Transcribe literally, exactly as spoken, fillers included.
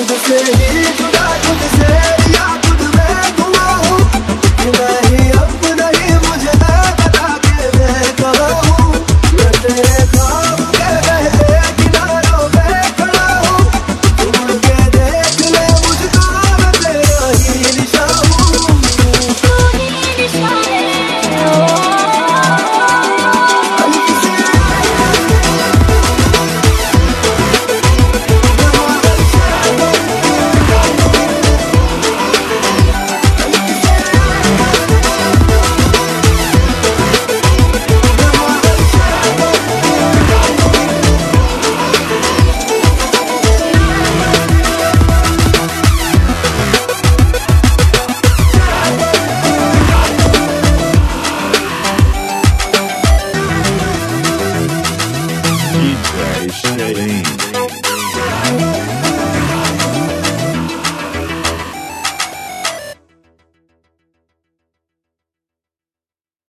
खुद से ही जुदा, खुद से या खुद में गुमा हूँ कि मैं ही अपना ही मुझे ना बता के मैं कहाँ हूँ। मैं तेरे ख्वाब के बहते किनारों पे खड़ा हूँ, तू मुड़ के देख ले मुझको, मैं तेरा ही निशान हूँ। तू ही निशान है। D J Shane.